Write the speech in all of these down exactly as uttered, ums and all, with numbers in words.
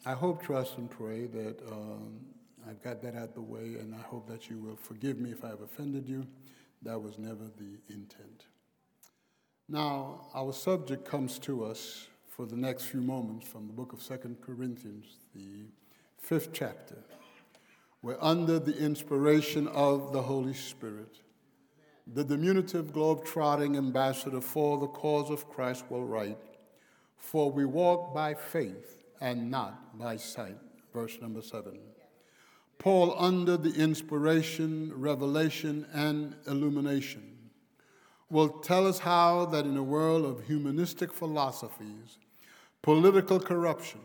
I hope, trust, and pray that um, I've got that out the way, and I hope that you will forgive me if I've offended you. That was never the intent. Now, our subject comes to us for the next few moments from the book of Second Corinthians, the fifth chapter. We're under the inspiration of the Holy Spirit. The diminutive globe-trotting ambassador for the cause of Christ will write, "For we walk by faith and not by sight." Verse number seven. Paul, under the inspiration, revelation, and illumination, will tell us how that in a world of humanistic philosophies, political corruption,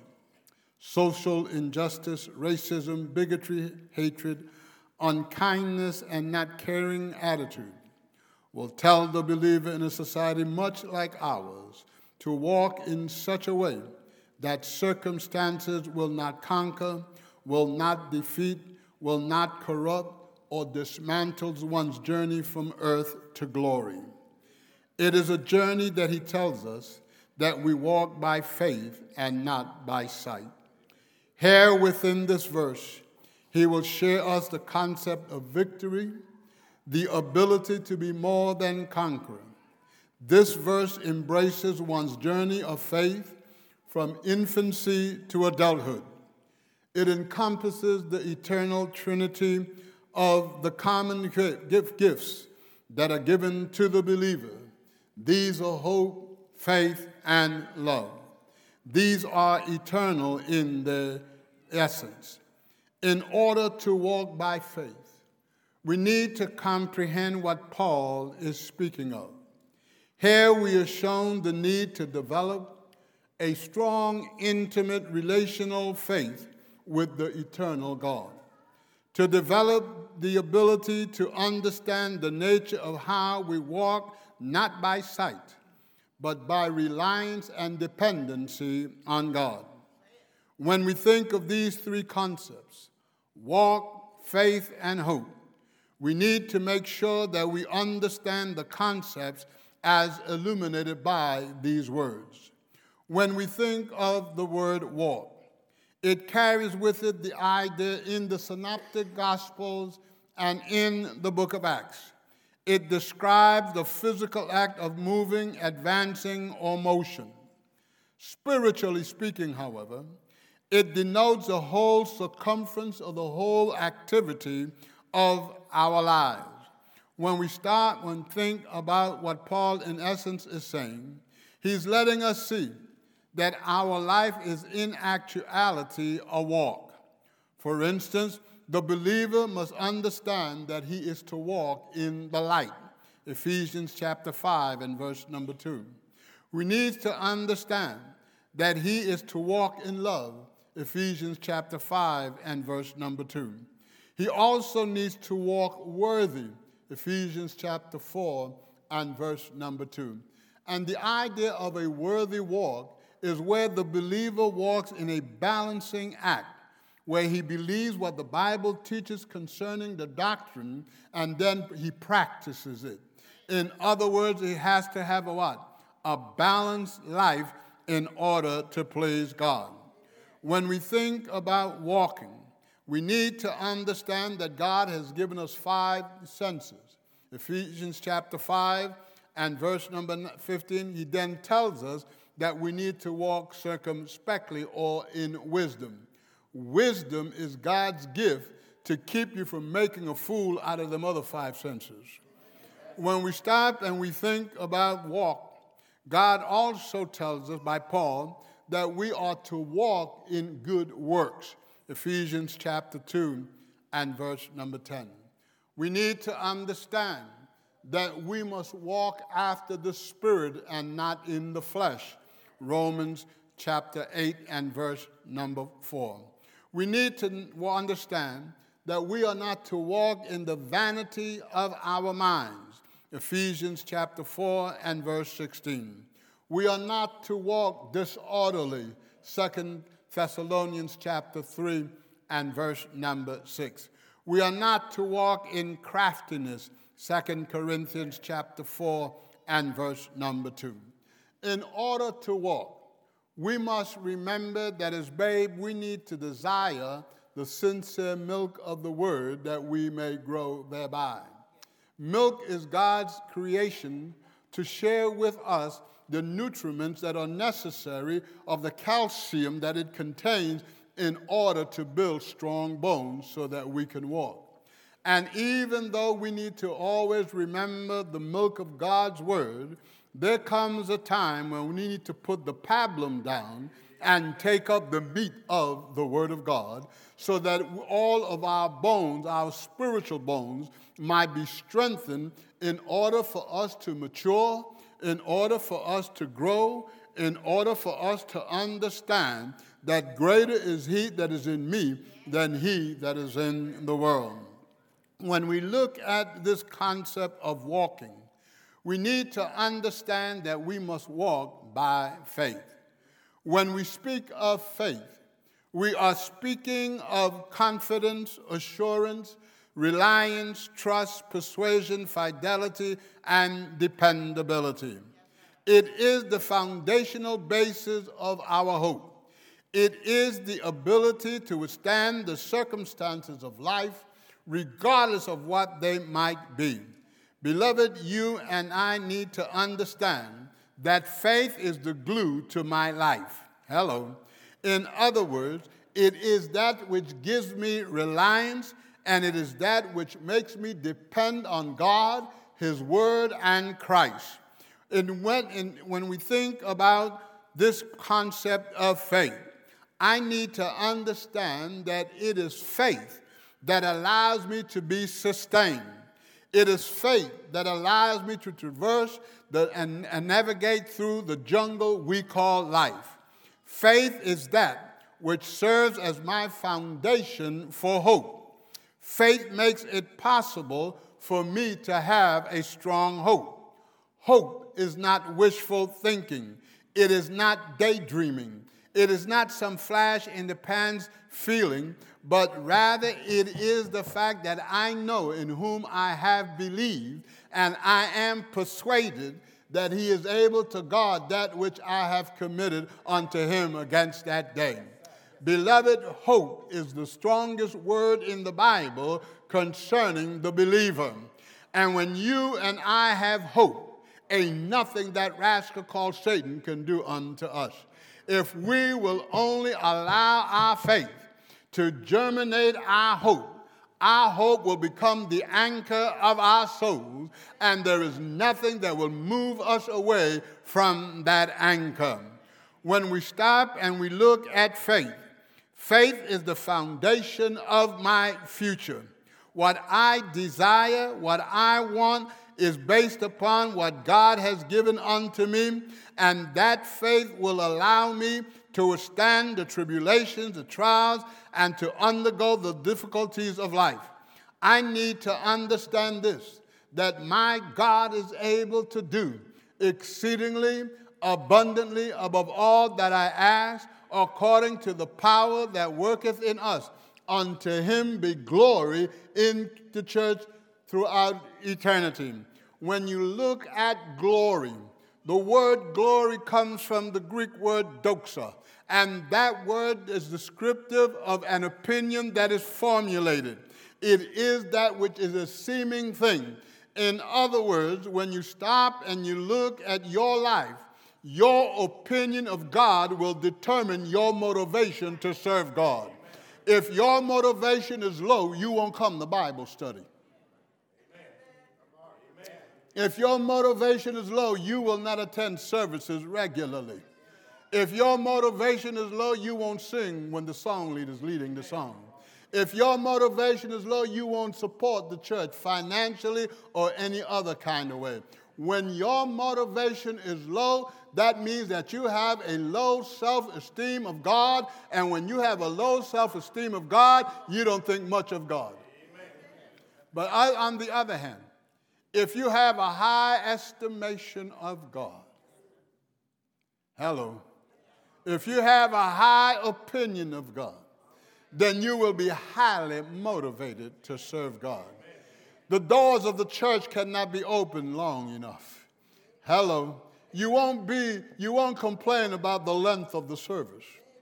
social injustice, racism, bigotry, hatred, unkindness, and not caring attitude, will tell the believer in a society much like ours to walk in such a way that circumstances will not conquer, will not defeat, will not corrupt, or dismantle one's journey from earth to glory. It is a journey that he tells us that we walk by faith and not by sight. Here within this verse, he will share us the concept of victory, the ability to be more than conqueror. This verse embraces one's journey of faith from infancy to adulthood. It encompasses the eternal trinity of the common gifts that are given to the believer. These are hope, faith, and love. These are eternal in their essence. In order to walk by faith, we need to comprehend what Paul is speaking of. Here we are shown the need to develop a strong, intimate, relational faith with the eternal God, to develop the ability to understand the nature of how we walk not by sight, but by reliance and dependency on God. When we think of these three concepts, walk, faith, and hope, we need to make sure that we understand the concepts as illuminated by these words. When we think of the word walk, it carries with it the idea in the Synoptic Gospels and in the book of Acts. It describes the physical act of moving, advancing, or motion. Spiritually speaking, however, it denotes the whole circumference of the whole activity of our lives. When we start and think about what Paul in essence is saying, he's letting us see that our life is in actuality a walk. For instance, the believer must understand that he is to walk in the light. Ephesians chapter five and verse number two. We need to understand that he is to walk in love. Ephesians chapter five and verse number two. He also needs to walk worthy. Ephesians chapter four and verse number two. And the idea of a worthy walk is where the believer walks in a balancing act, where he believes what the Bible teaches concerning the doctrine, and then he practices it. In other words, he has to have a what? A balanced life in order to please God. When we think about walking, we need to understand that God has given us five senses. Ephesians chapter five and verse number fifteen, he then tells us that we need to walk circumspectly or in wisdom. Wisdom is God's gift to keep you from making a fool out of them other five senses. When we stop and we think about walk, God also tells us by Paul that we are to walk in good works. Ephesians chapter two and verse number ten. We need to understand that we must walk after the Spirit and not in the flesh. Romans chapter eight and verse number four. We need to understand that we are not to walk in the vanity of our minds. Ephesians chapter four and verse sixteen. We are not to walk disorderly. Second Thessalonians chapter three and verse number six. We are not to walk in craftiness. Second Corinthians chapter four and verse number two. In order to walk, we must remember that as babe, we need to desire the sincere milk of the word that we may grow thereby. Milk is God's creation to share with us the nutriments that are necessary of the calcium that it contains in order to build strong bones so that we can walk. And even though we need to always remember the milk of God's word, there comes a time when we need to put the pablum down and take up the meat of the word of God so that all of our bones, our spiritual bones, might be strengthened in order for us to mature, in order for us to grow, in order for us to understand that greater is he that is in me than he that is in the world. When we look at this concept of walking, we need to understand that we must walk by faith. When we speak of faith, we are speaking of confidence, assurance, reliance, trust, persuasion, fidelity, and dependability. It is the foundational basis of our hope. It is the ability to withstand the circumstances of life, regardless of what they might be. Beloved, you and I need to understand that faith is the glue to my life. Hello. In other words, it is that which gives me reliance, and it is that which makes me depend on God, his word, and Christ. And when, and when we think about this concept of faith, I need to understand that it is faith that allows me to be sustained. It is faith that allows me to traverse the, and, and navigate through the jungle we call life. Faith is that which serves as my foundation for hope. Faith makes it possible for me to have a strong hope. Hope is not wishful thinking. It is not daydreaming. It is not some flash in the pans feeling, but rather it is the fact that I know in whom I have believed, and I am persuaded that he is able to guard that which I have committed unto him against that day. Beloved, hope is the strongest word in the Bible concerning the believer. And when you and I have hope, ain't nothing that rascal called Satan can do unto us. If we will only allow our faith to germinate our hope, our hope will become the anchor of our souls, and there is nothing that will move us away from that anchor. When we stop and we look at faith, faith is the foundation of my future. What I desire, what I want, is based upon what God has given unto me, and that faith will allow me to withstand the tribulations, the trials, and to undergo the difficulties of life. I need to understand this, that my God is able to do exceedingly abundantly above all that I ask, according to the power that worketh in us. Unto him be glory in the church throughout eternity. When you look at glory, the word glory comes from the Greek word doxa, and that word is descriptive of an opinion that is formulated. It is that which is a seeming thing. In other words, when you stop and you look at your life, your opinion of God will determine your motivation to serve God. If your motivation is low, you won't come to Bible study. If your motivation is low, you will not attend services regularly. If your motivation is low, you won't sing when the song leader is leading the song. If your motivation is low, you won't support the church financially or any other kind of way. When your motivation is low, that means that you have a low self-esteem of God, and when you have a low self-esteem of God, you don't think much of God. Amen. But I, on the other hand, if you have a high estimation of God, hello, if you have a high opinion of God, then you will be highly motivated to serve God. The doors of the church cannot be opened long enough. Hello. You won't be, you won't complain about the length of the service.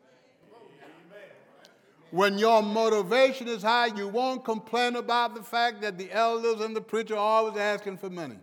When your motivation is high, you won't complain about the fact that the elders and the preacher are always asking for money.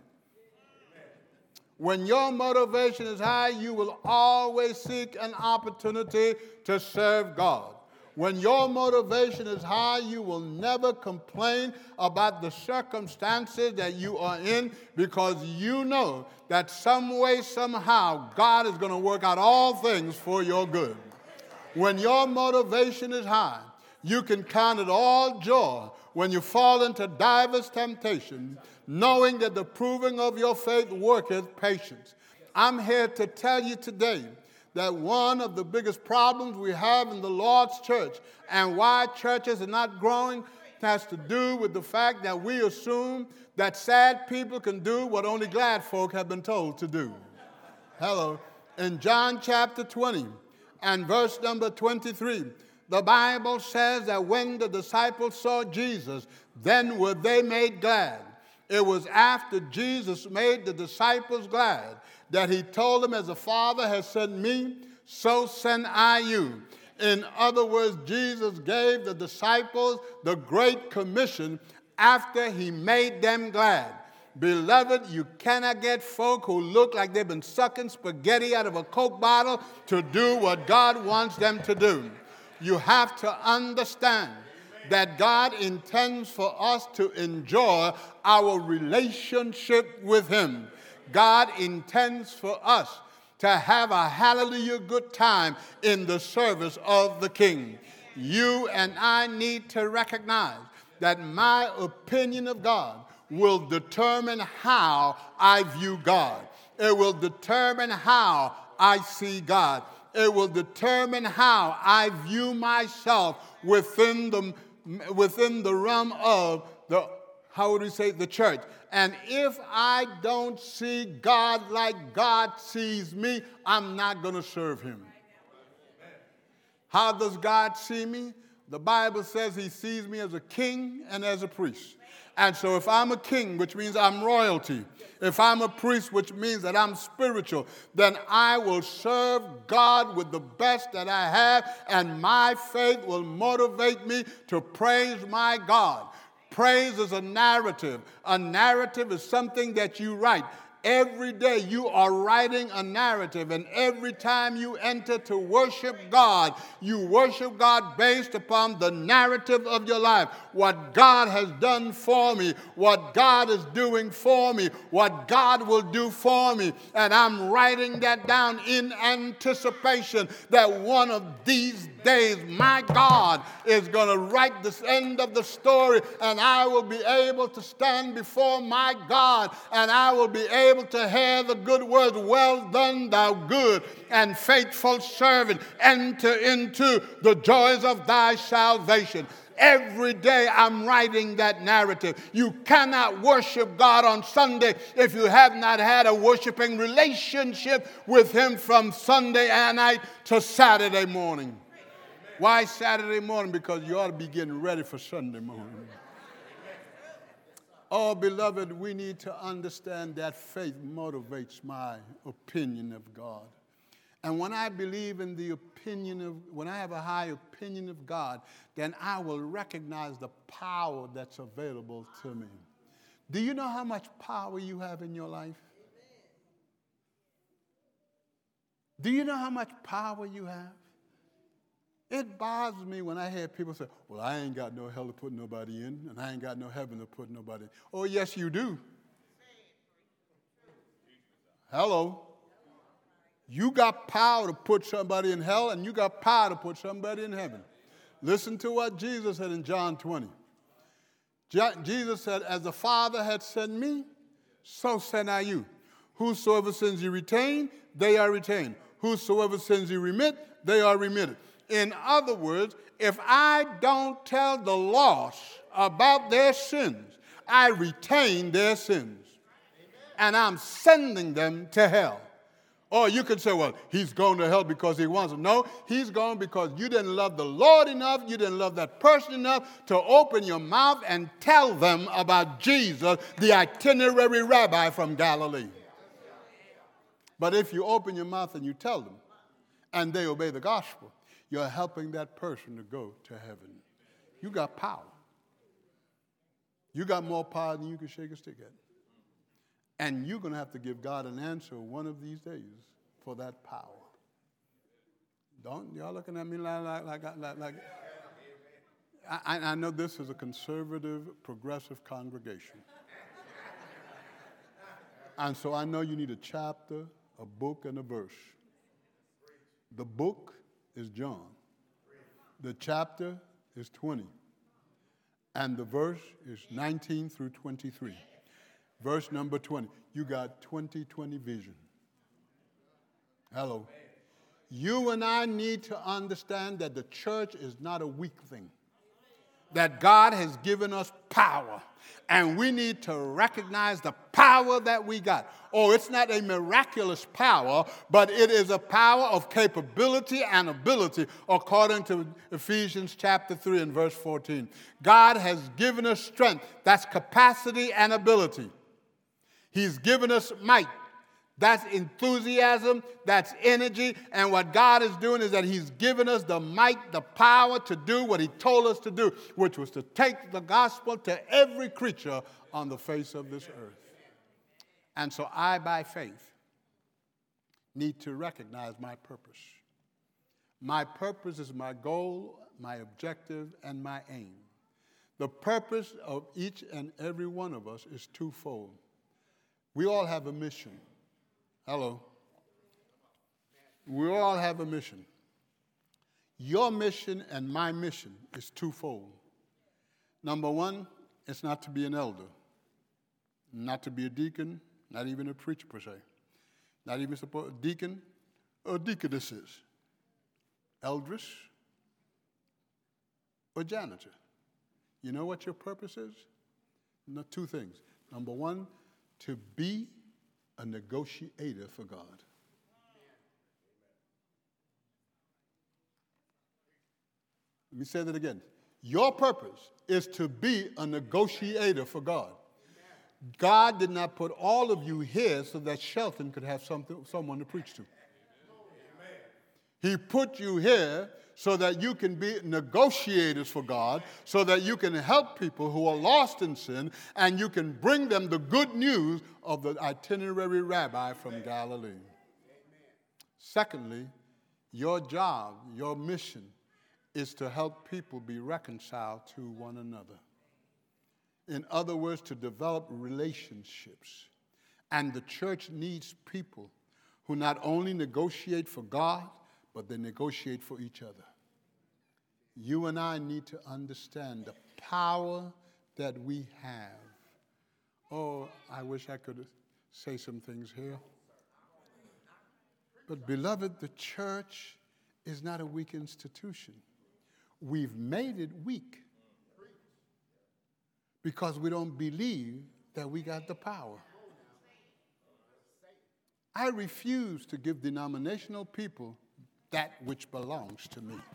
When your motivation is high, you will always seek an opportunity to serve God. When your motivation is high, you will never complain about the circumstances that you are in, because you know that some way, somehow, God is going to work out all things for your good. When your motivation is high, you can count it all joy when you fall into divers temptations, knowing that the proving of your faith worketh patience. I'm here to tell you today that one of the biggest problems we have in the Lord's church and why churches are not growing has to do with the fact that we assume that sad people can do what only glad folk have been told to do. Hello. In John chapter twenty and verse number twenty-three, the Bible says that when the disciples saw Jesus, then were they made glad. It was after Jesus made the disciples glad that he told them, as the Father has sent me, so send I you. In other words, Jesus gave the disciples the Great Commission after he made them glad. Beloved, you cannot get folk who look like they've been sucking spaghetti out of a Coke bottle to do what God wants them to do. You have to understand that God intends for us to enjoy our relationship with him. God intends for us to have a hallelujah good time in the service of the King. You and I need to recognize that my opinion of God will determine how I view God. It will determine how I see God. It will determine how I view myself within the, within the realm of the, how would we say, the church. And if I don't see God like God sees me, I'm not going to serve him. How does God see me? The Bible says he sees me as a king and as a priest. And so if I'm a king, which means I'm royalty, if I'm a priest, which means that I'm spiritual, then I will serve God with the best that I have, and my faith will motivate me to praise my God. Praise is a narrative. A narrative is something that you write. Every day you are writing a narrative, and every time you enter to worship God, you worship God based upon the narrative of your life. What God has done for me, what God is doing for me, what God will do for me. And I'm writing that down in anticipation that one of these days my God is going to write this end of the story, and I will be able to stand before my God, and I will be able to hear the good words, well done, thou good and faithful servant, enter into the joys of thy salvation. Every day I'm writing that narrative. You cannot worship God on Sunday if you have not had a worshiping relationship with him from Sunday night to Saturday morning. Why Saturday morning? Because you ought to be getting ready for Sunday morning. Oh, beloved, we need to understand that faith motivates my opinion of God. And when I believe in the opinion of, when I have a high opinion of God, then I will recognize the power that's available to me. Do you know how much power you have in your life? Do you know how much power you have? It bothers me when I hear people say, well, I ain't got no hell to put nobody in, and I ain't got no heaven to put nobody in. Oh, yes, you do. Hello. You got power to put somebody in hell, and you got power to put somebody in heaven. Listen to what Jesus said in John twenty. Jesus said, as the Father had sent me, so send I you. Whosoever sins you retain, they are retained. Whosoever sins you remit, they are remitted. In other words, if I don't tell the lost about their sins, I retain their sins. And I'm sending them to hell. Or you could say, well, he's going to hell because he wants to. No, he's going because you didn't love the Lord enough, you didn't love that person enough to open your mouth and tell them about Jesus, the itinerary rabbi from Galilee. But if you open your mouth and you tell them, and they obey the gospel, you're helping that person to go to heaven. You got power. You got more power than you can shake a stick at. And you're going to have to give God an answer one of these days for that power. Don't, y'all looking at me like, like, like, like, like I, I know this is a conservative, progressive congregation. And so I know you need a chapter, a book, and a verse. The book is John. The chapter is twenty. And the verse is nineteen through twenty-three. Verse number twenty. You got twenty twenty vision. Hello. You and I need to understand that the church is not a weak thing. That God has given us power. And we need to recognize the power that we got. Oh, it's not a miraculous power, but it is a power of capability and ability, according to Ephesians chapter three and verse fourteen. God has given us strength. That's capacity and ability. He's given us might. That's enthusiasm, that's energy, and what God is doing is that he's given us the might, the power to do what he told us to do, which was to take the gospel to every creature on the face of this earth. And so I, by faith, need to recognize my purpose. My purpose is my goal, my objective, and my aim. The purpose of each and every one of us is twofold. We all have a mission. Hello. We all have a mission. Your mission and my mission is twofold. Number one, it's not to be an elder, not to be a deacon, not even a preacher per se, not even a deacon or deaconesses, elders or janitor. You know what your purpose is? No, two things. Number one, to be a negotiator for God. Let me say that again. Your purpose is to be a negotiator for God. God did not put all of you here so that Shelton could have something, someone to preach to. He put you here so that you can be negotiators for God, so that you can help people who are lost in sin, and you can bring them the good news of the itinerary rabbi from Galilee. Amen. Secondly, your job, your mission, is to help people be reconciled to one another. In other words, to develop relationships. And the church needs people who not only negotiate for God, but they negotiate for each other. You and I need to understand the power that we have. Oh, I wish I could say some things here. But beloved, the church is not a weak institution. We've made it weak because we don't believe that we got the power. I refuse to give denominational people that which belongs to me.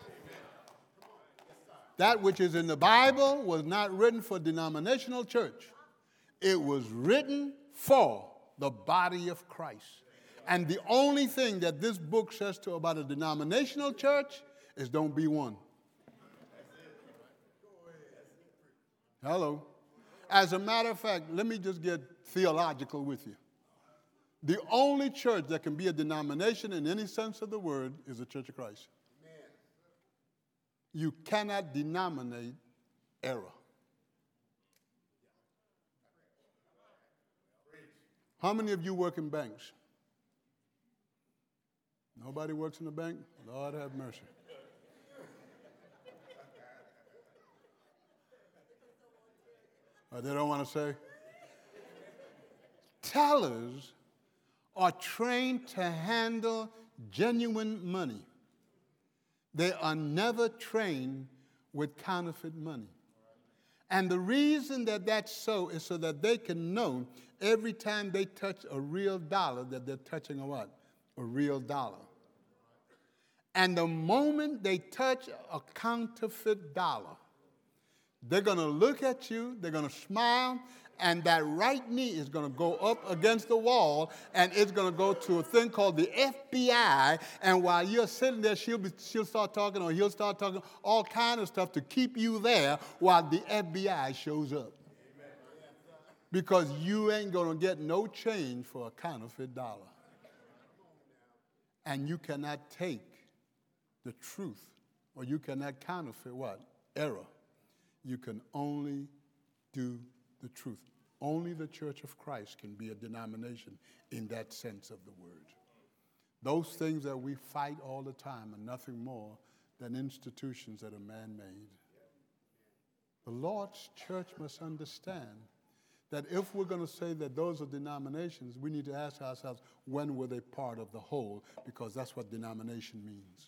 That which is in the Bible was not written for denominational church. It was written for the body of Christ. And the only thing that this book says to about a denominational church is don't be one. Hello. As a matter of fact, let me just get theological with you. The only church that can be a denomination in any sense of the word is the Church of Christ. Amen. You cannot denominate error. How many of you work in banks? Nobody works in the bank? Lord have mercy. Or they don't want to say? Tellers are trained to handle genuine money. They are never trained with counterfeit money. And the reason that that's so is so that they can know every time they touch a real dollar that they're touching a what? A real dollar. And the moment they touch a counterfeit dollar, they're going to look at you, they're going to smile, And that right knee is going to go up against the wall, and it's going to go to a thing called the F B I. And while you're sitting there, she'll, be, she'll start talking, or he'll start talking, all kind of stuff to keep you there while the F B I shows up. Because you ain't going to get no change for a counterfeit dollar. And you cannot take the truth, or you cannot counterfeit what? Error. You can only do the truth. Only the Church of Christ can be a denomination in that sense of the word. Those things that we fight all the time are nothing more than institutions that are man-made. The Lord's church must understand that if we're going to say that those are denominations, we need to ask ourselves, when were they part of the whole? Because that's what denomination means.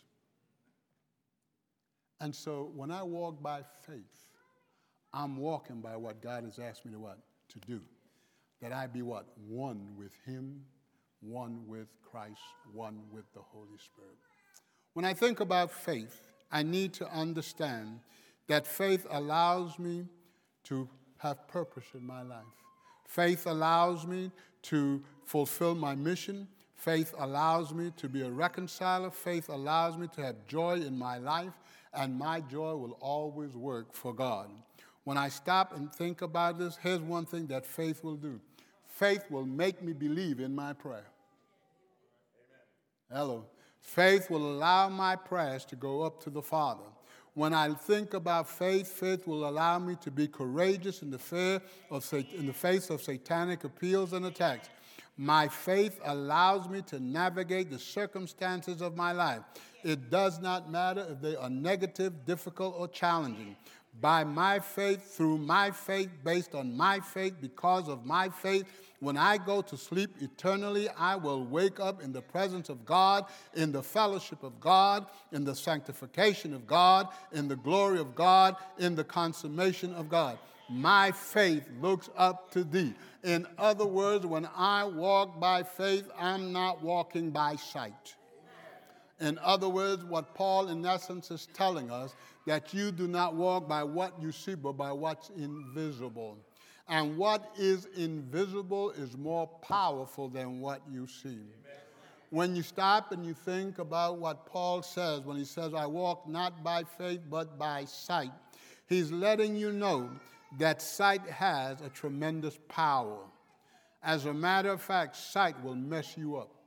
And so when I walk by faith, I'm walking by what God has asked me to what? To do. That I be what? One with him, one with Christ, one with the Holy Spirit. When I think about faith, I need to understand that faith allows me to have purpose in my life. Faith allows me to fulfill my mission. Faith allows me to be a reconciler. Faith allows me to have joy in my life, and my joy will always work for God. When I stop and think about this, here's one thing that faith will do. Faith will make me believe in my prayer. Hello. Faith will allow my prayers to go up to the Father. When I think about faith, faith will allow me to be courageous in the, fear of, in the face of satanic appeals and attacks. My faith allows me to navigate the circumstances of my life. It does not matter if they are negative, difficult, or challenging. By my faith, through my faith, based on my faith, because of my faith, when I go to sleep eternally, I will wake up in the presence of God, in the fellowship of God, in the sanctification of God, in the glory of God, in the consummation of God. My faith looks up to thee. In other words, when I walk by faith, I'm not walking by sight. In other words, what Paul in essence is telling us, that you do not walk by what you see, but by what's invisible. And what is invisible is more powerful than what you see. Amen. When you stop and you think about what Paul says, when he says, I walk not by faith, but by sight, he's letting you know that sight has a tremendous power. As a matter of fact, sight will mess you up.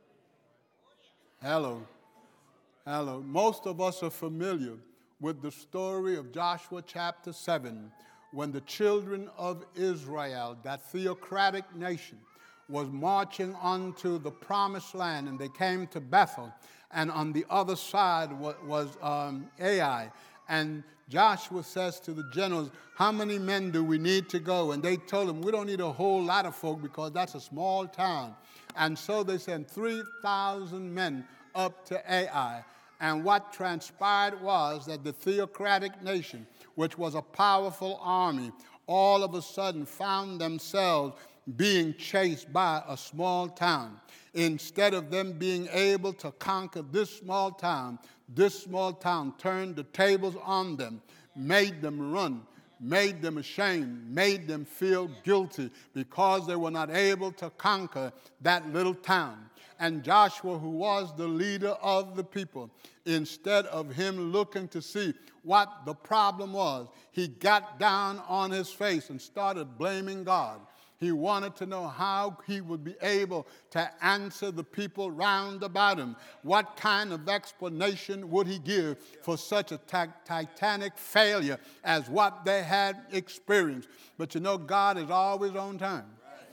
Hello. Hello. Most of us are familiar with the story of Joshua chapter seven, when the children of Israel, that theocratic nation, was marching onto the promised land, and they came to Bethel, and on the other side was um, Ai. And Joshua says to the generals, how many men do we need to go? And they told him, we don't need a whole lot of folk because that's a small town. And so they sent three thousand men up to Ai. And what transpired was that the theocratic nation, which was a powerful army, all of a sudden found themselves being chased by a small town. Instead of them being able to conquer this small town, this small town turned the tables on them, made them run, made them ashamed, made them feel guilty because they were not able to conquer that little town. And Joshua, who was the leader of the people, instead of him looking to see what the problem was, he got down on his face and started blaming God. He wanted to know how he would be able to answer the people round about him. What kind of explanation would he give for such a ta- titanic failure as what they had experienced? But you know, God is always on time.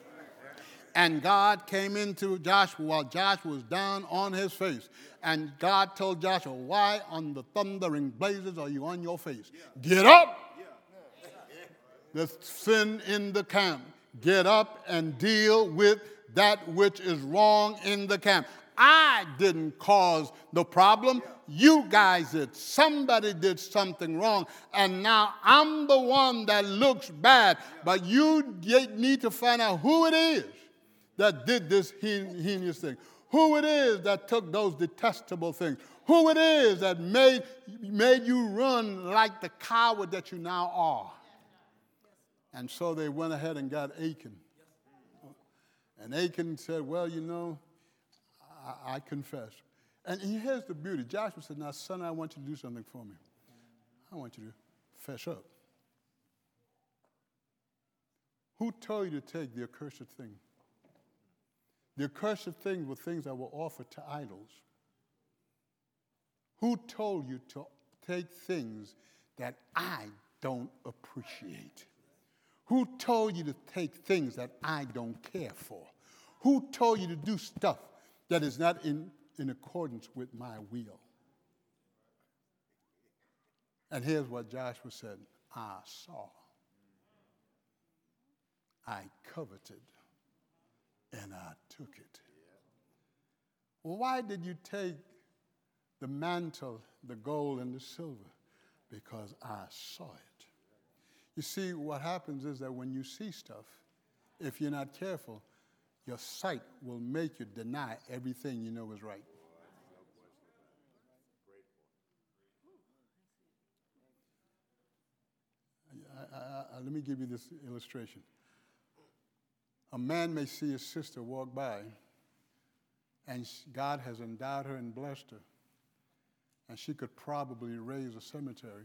And God came into Joshua while Joshua was down on his face. And God told Joshua, why on the thundering blazes are you on your face? Get up. There's sin in the camp. Get up and deal with that which is wrong in the camp. I didn't cause the problem. You guys did. Somebody did something wrong. And now I'm the one that looks bad. But you need to find out who it is that did this heinous thing. Who it is that took those detestable things. Who it is that made, made you run like the coward that you now are. And so they went ahead and got Achan. And Achan said, well, you know, I, I confess. And here's the beauty. Joshua said, now, son, I want you to do something for me. I want you to fess up. Who told you to take the accursed thing? The accursed things were things that were offered to idols. Who told you to take things that I don't appreciate? Who told you to take things that I don't care for? Who told you to do stuff that is not in, in accordance with my will? And here's what Joshua said, I saw, I coveted, and I took it. Well, why did you take the mantle, the gold, and the silver? Because I saw it. You see, what happens is that when you see stuff, if you're not careful, your sight will make you deny everything you know is right. I, I, I, let me give you this illustration. A man may see his sister walk by, and God has endowed her and blessed her, and she could probably raise a cemetery.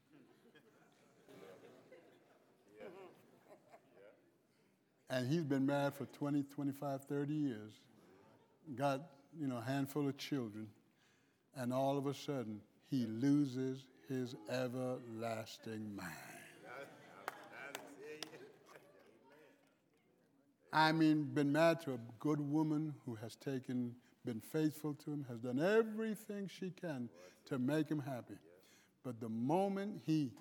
And he's been married for twenty, twenty-five, thirty years, got, you know, a handful of children, and all of a sudden, he loses his everlasting mind. I mean, been married to a good woman who has taken, been faithful to him, has done everything she can to make him happy. But the moment he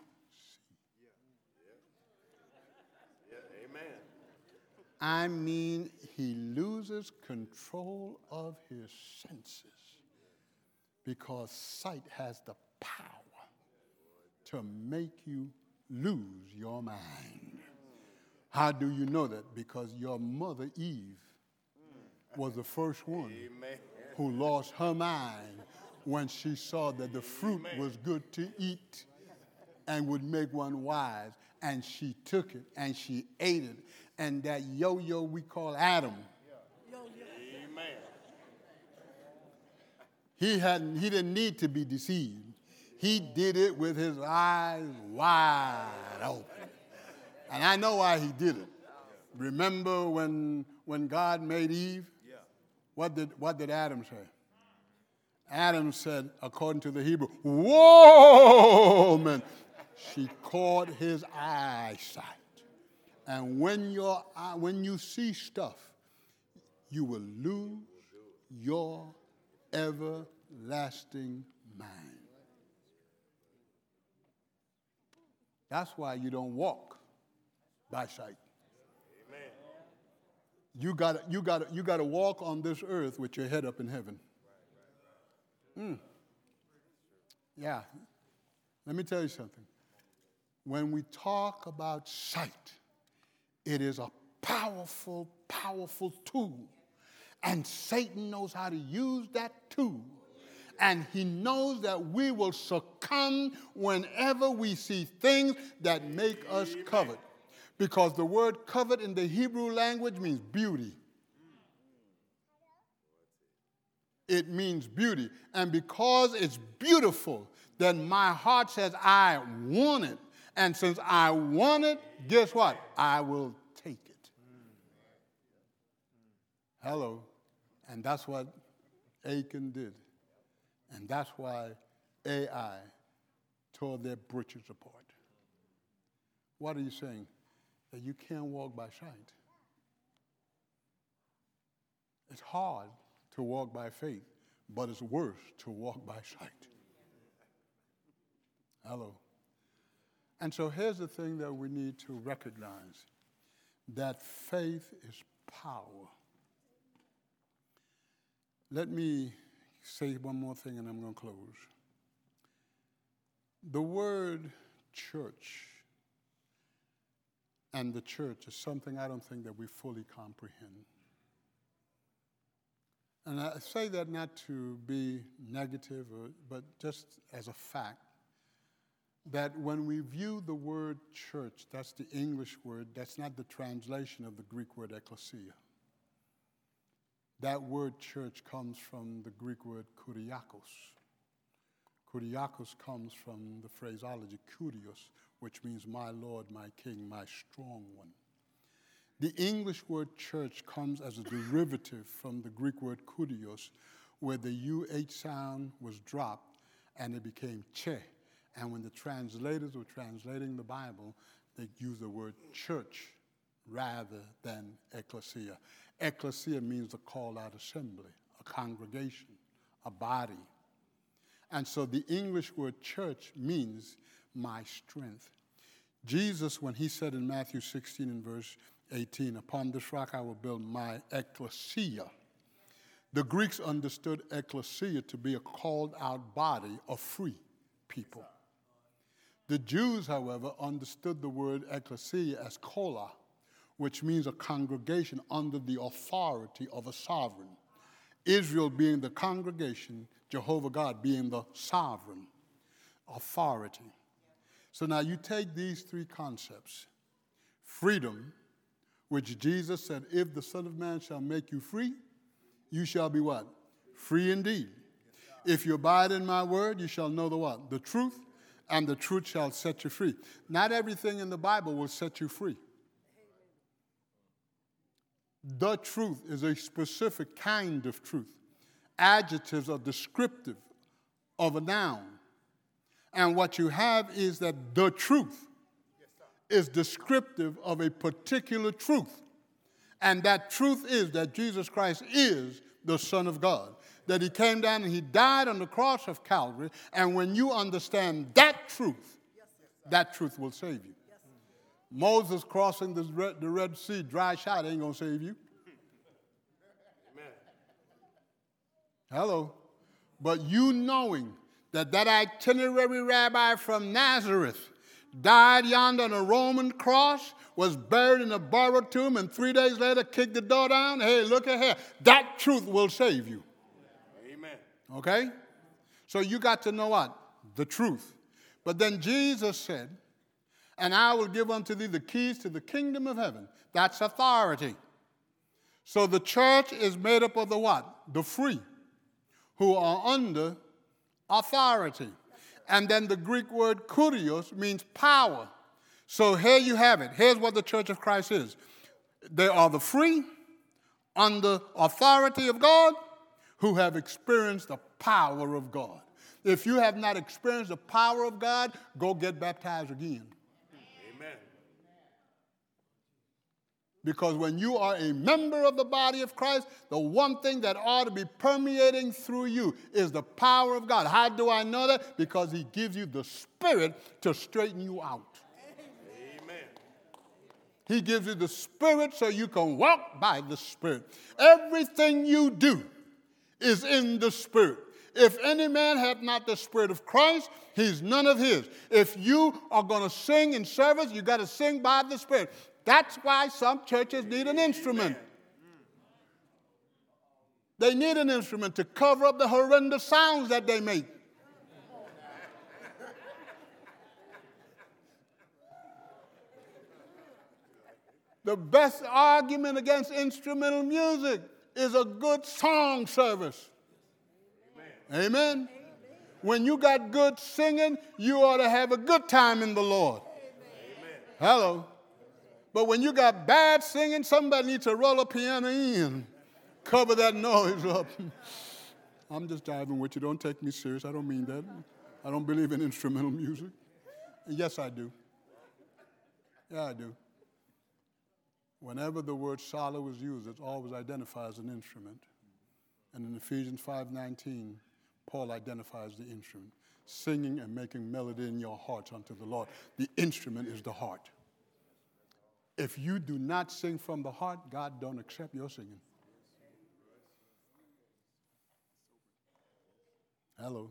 I mean, he loses control of his senses because sight has the power to make you lose your mind. How do you know that? Because your mother Eve was the first one Amen. Who lost her mind when she saw that the fruit Amen. Was good to eat and would make one wise. And she took it and she ate it. And that yo-yo we call Adam, Amen. He hadn't, he didn't need to be deceived. He did it with his eyes wide open. And I know why he did it. Remember when, when God made Eve? What did, what did Adam say? Adam said, according to the Hebrew, whoa, man. She caught his eyesight. And when, you're, uh, when you see stuff, you will lose your everlasting mind. That's why you don't walk by sight. Amen. You got you got you got to walk on this earth with your head up in heaven. Mm. Yeah. Let me tell you something. When we talk about sight, it is a powerful, powerful tool. And Satan knows how to use that tool. And he knows that we will succumb whenever we see things that make us covet. Because the word covet in the Hebrew language means beauty. It means beauty. And because it's beautiful, then my heart says, I want it. And since I want it, guess what? I will take it. Hello. And that's what Achan did. And that's why Ai tore their britches apart. What are you saying? That you can't walk by sight. It's hard to walk by faith, but it's worse to walk by sight. Hello. And so here's the thing that we need to recognize, that faith is power. Let me say one more thing and I'm going to close. The word church and the church is something I don't think that we fully comprehend. And I say that not to be negative, or, but just as a fact. that when we view the word church, that's the English word, that's not the translation of the Greek word ekklesia. That word church comes from the Greek word kuriakos. Kuriakos comes from the phraseology kurios, which means my Lord, my King, my strong one. The English word church comes as a derivative from the Greek word kurios, where the U H sound was dropped and it became che. And when the translators were translating the Bible, they used the word church rather than ecclesia. Ecclesia means a called-out assembly, a congregation, a body. And so the English word church means my strength. Jesus, when he said in Matthew sixteen and verse eighteen, upon this rock I will build my ecclesia. The Greeks understood ecclesia to be a called-out body of free people. The Jews, however, understood the word ecclesia as kola, which means a congregation under the authority of a sovereign. Israel being the congregation, Jehovah God being the sovereign authority. So now you take these three concepts. Freedom, which Jesus said, if the Son of Man shall make you free, you shall be what? Free indeed. If you abide in my word, you shall know the what? The truth, and the truth shall set you free. Not everything in the Bible will set you free. The truth is a specific kind of truth. Adjectives are descriptive of a noun. And what you have is that the truth is descriptive of a particular truth. And that truth is that Jesus Christ is the Son of God. That he came down and he died on the cross of Calvary. And when you understand that truth, that truth will save you. Moses crossing the Red, the Red Sea, dry shot, ain't going to save you. Amen. Hello. But you knowing that that itinerary rabbi from Nazareth died yonder on a Roman cross, was buried in a borrowed tomb, and three days later kicked the door down, hey, look at here. That truth will save you. Amen. Okay? So you got to know what? The truth. But then Jesus said, and I will give unto thee the keys to the kingdom of heaven. That's authority. So the church is made up of the what? The free, who are under authority. And then the Greek word kurios means power. So here you have it. Here's what the Church of Christ is. They are the free, under authority of God, who have experienced the power of God. If you have not experienced the power of God, go get baptized again. Because when you are a member of the body of Christ, the one thing that ought to be permeating through you is the power of God. How do I know that? Because he gives you the Spirit to straighten you out. Amen. He gives you the Spirit so you can walk by the Spirit. Everything you do is in the Spirit. If any man hath not the Spirit of Christ, he's none of his. If you are going to sing in service, you got to sing by the Spirit. That's why some churches need an instrument. They need an instrument to cover up the horrendous sounds that they make. The best argument against instrumental music is a good song service. Amen. Amen. When you got good singing, you ought to have a good time in the Lord. Amen. Hello. But when you got bad singing, somebody needs to roll a piano in, cover that noise up. I'm just diving with you. Don't take me serious. I don't mean that. I don't believe in instrumental music. Yes, I do. Yeah, I do. Whenever the word solo is used, it's always identified as an instrument. And in Ephesians five nineteen, Paul identifies the instrument, singing and making melody in your hearts unto the Lord. The instrument is the heart. If you do not sing from the heart, God don't accept your singing. Hello.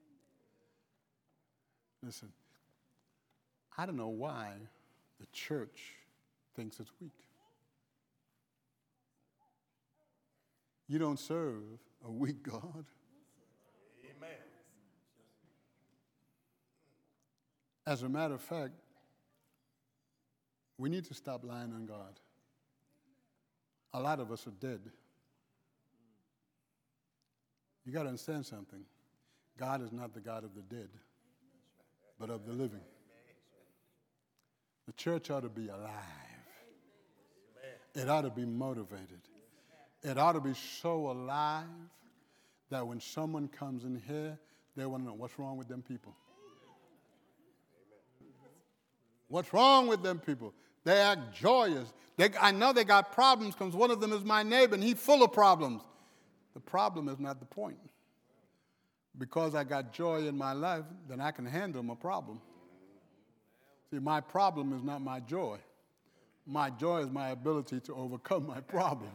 Listen, I don't know why the church thinks it's weak. You don't serve a weak God. Amen. As a matter of fact, we need to stop lying on God. A lot of us are dead. You got to understand something. God is not the God of the dead, but of the living. The church ought to be alive. It ought to be motivated. It ought to be so alive that when someone comes in here, they want to know what's wrong with them people. What's wrong with them people? They act joyous. They, I know they got problems because one of them is my neighbor and he's full of problems. The problem is not the point. Because I got joy in my life, then I can handle my problem. See, my problem is not my joy. My joy is my ability to overcome my problem.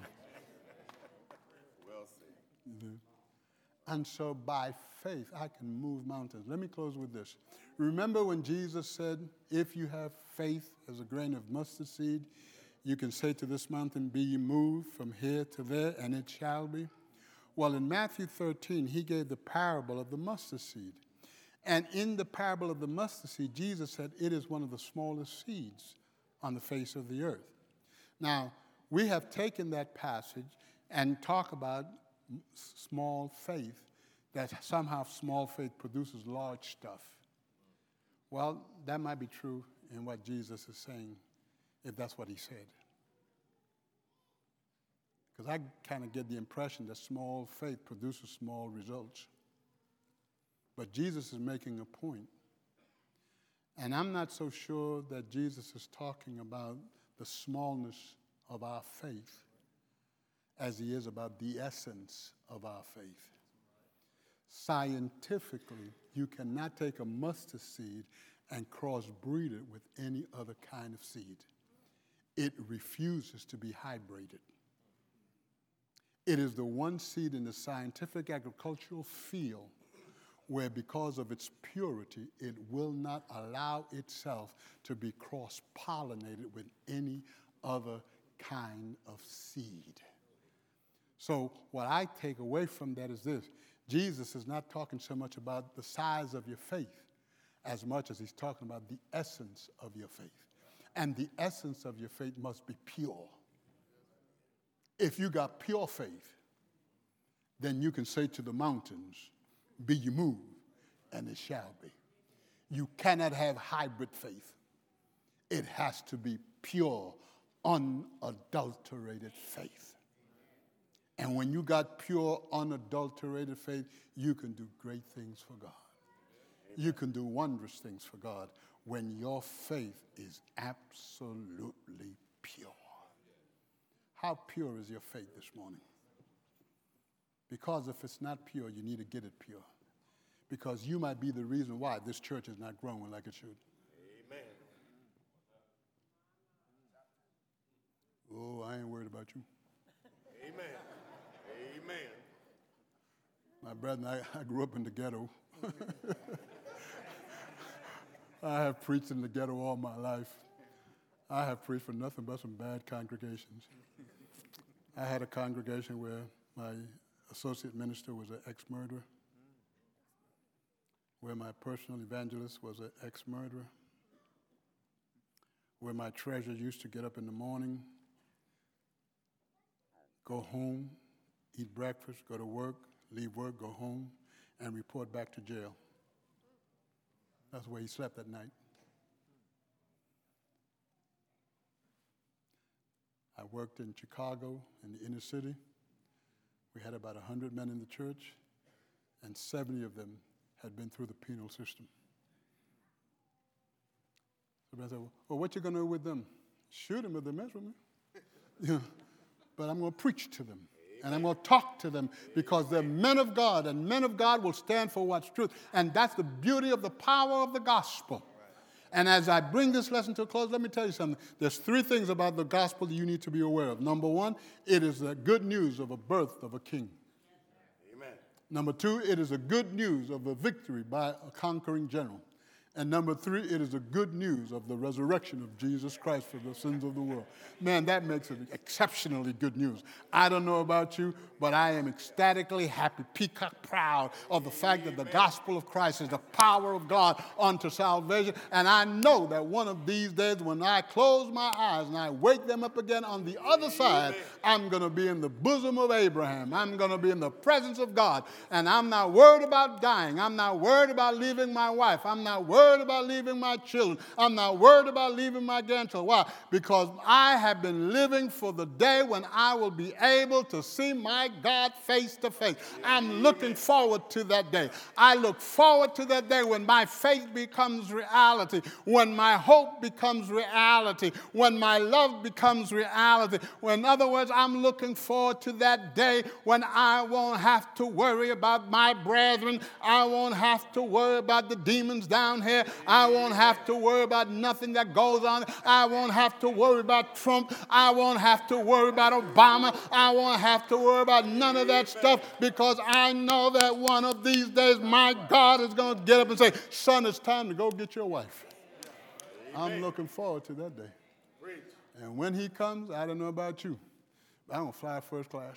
Well said. Mm-hmm. And so by faith, I can move mountains. Let me close with this. Remember when Jesus said, if you have faith as a grain of mustard seed, you can say to this mountain, be ye moved from here to there, and it shall be. Well, in Matthew thirteen, he gave the parable of the mustard seed. And in the parable of the mustard seed, Jesus said it is one of the smallest seeds on the face of the earth. Now, we have taken that passage and talk about small faith, that somehow small faith produces large stuff. Well, that might be true in what Jesus is saying, if that's what he said. Because I kind of get the impression that small faith produces small results. But Jesus is making a point. And I'm not so sure that Jesus is talking about the smallness of our faith as he is about the essence of our faith. Scientifically, you cannot take a mustard seed and crossbreed it with any other kind of seed. It refuses to be hybrided. It is the one seed in the scientific agricultural field where, because of its purity, it will not allow itself to be cross-pollinated with any other kind of seed. So what I take away from that is this. Jesus is not talking so much about the size of your faith as much as he's talking about the essence of your faith. And the essence of your faith must be pure. If you got pure faith, then you can say to the mountains, be ye moved, and it shall be. You cannot have hybrid faith. It has to be pure, unadulterated faith. And when you got pure, unadulterated faith, you can do great things for God. You can do wondrous things for God when your faith is absolutely pure. How pure is your faith this morning? Because if it's not pure, you need to get it pure. Because you might be the reason why this church is not growing like it should. Amen. Oh, I ain't worried about you. Amen. Amen. My brother and I, I grew up in the ghetto. I have preached in the ghetto all my life. I have preached for nothing but some bad congregations. I had a congregation where my associate minister was an ex-murderer, where my personal evangelist was an ex-murderer, where my treasurer used to get up in the morning, go home, eat breakfast, go to work, leave work, go home, and report back to jail. That's where he slept at night. I worked in Chicago, in the inner city. We had about one hundred men in the church, and seventy of them had been through the penal system. So I said, well, what you going to do with them? Shoot them if they mess with me. Yeah. But I'm going to preach to them. And I'm going to talk to them because they're men of God, and men of God will stand for what's truth. And that's the beauty of the power of the gospel. And as I bring this lesson to a close, let me tell you something. There's three things about the gospel that you need to be aware of. Number one, it is the good news of a birth of a king. Amen. Number two, it is a good news of a victory by a conquering general. And number three, it is the good news of the resurrection of Jesus Christ for the sins of the world. Man, that makes it exceptionally good news. I don't know about you, but I am ecstatically happy, peacock proud of the fact that the gospel of Christ is the power of God unto salvation. And I know that one of these days when I close my eyes and I wake them up again on the other side, I'm going to be in the bosom of Abraham. I'm going to be in the presence of God. And I'm not worried about dying. I'm not worried about leaving my wife. I'm not worried about leaving my children. I'm not worried about leaving my grandchildren. Why? Because I have been living for the day when I will be able to see my God face to face. I'm looking forward to that day. I look forward to that day when my faith becomes reality, when my hope becomes reality, when my love becomes reality. When, in other words, I'm looking forward to that day when I won't have to worry about my brethren. I won't have to worry about the demons down here. I won't have to worry about nothing that goes on. I won't have to worry about Trump. I won't have to worry about Obama. I won't have to worry about none of that stuff because I know that one of these days my God is going to get up and say, son, it's time to go get your wife. I'm looking forward to that day. And when he comes, I don't know about you, but I'm going to fly first class.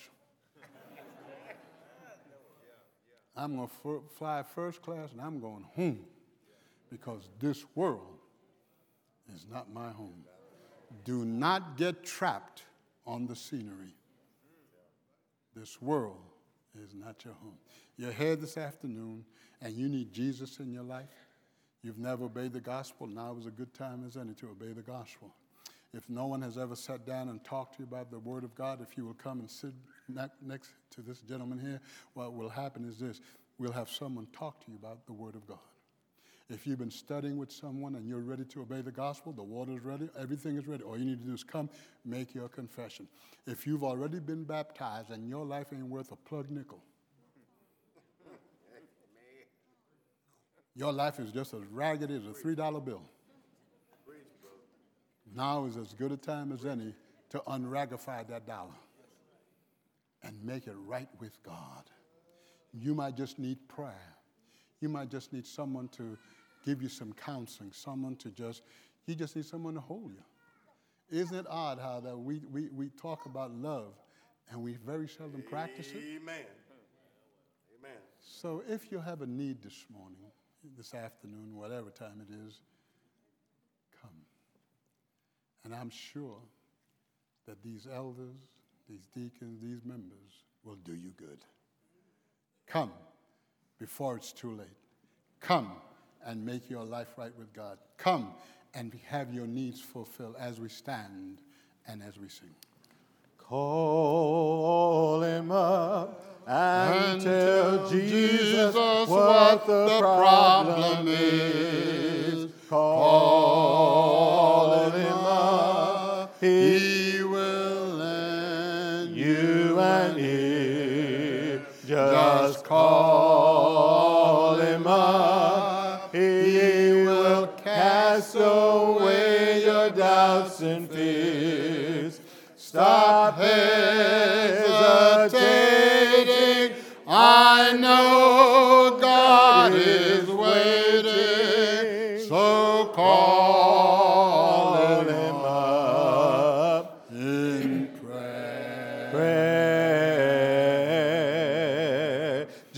I'm going to fly first class and I'm going home. Because this world is not my home. Do not get trapped on the scenery. This world is not your home. You're here this afternoon and you need Jesus in your life. You've never obeyed the gospel. Now is a good time as any to obey the gospel. If no one has ever sat down and talked to you about the Word of God, if you will come and sit next to this gentleman here, what will happen is this. We'll have someone talk to you about the Word of God. If you've been studying with someone and you're ready to obey the gospel, the water is ready, everything is ready. All you need to do is come, make your confession. If you've already been baptized and your life ain't worth a plug nickel, your life is just as ragged as a three dollar bill. Now is as good a time as any to unragify that dollar and make it right with God. You might just need prayer. You might just need someone to give you some counseling, someone to just, you just need someone to hold you. Isn't it odd how that we, we, we talk about love and we very seldom practice it? Amen. Amen. So if you have a need this morning, this afternoon, whatever time it is, come. And I'm sure that these elders, these deacons, these members will do you good. Come before it's too late. Come and make your life right with God. Come and have your needs fulfilled as we stand and as we sing. Call him up and, and tell Jesus what the problem is. Call him up. He will lend you an ear. Just call him up. He will cast away your doubts and fears. Stop hesitating. I know God is waiting.